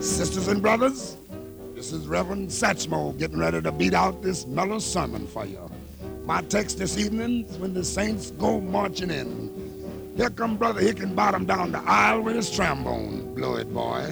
Sisters and brothers, this is Reverend Satchmo getting ready to beat out this mellow sermon for you. My text this evening is when the saints go marching in. Here come Brother Hickenbottom down the aisle with his trombone. Blow it, boy.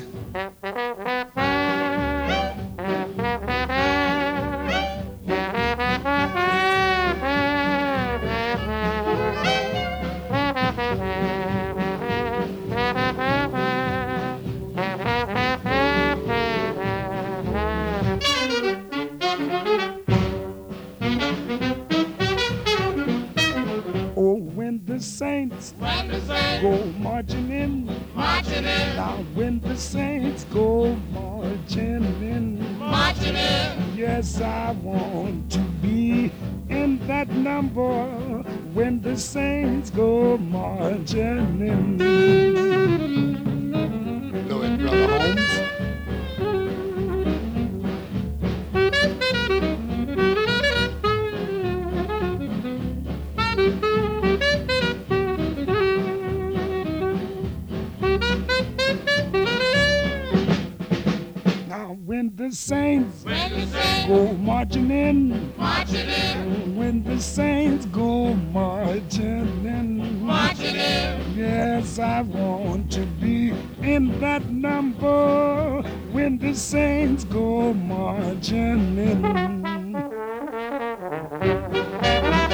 When the saints go marching in, now when the saints go marching in, yes, I want to be in that number when the saints go marching in. Blow it, Brother Holmes. When the saints go marching in, when the saints go marching in, yes, I want to be in that number when the saints go marching in.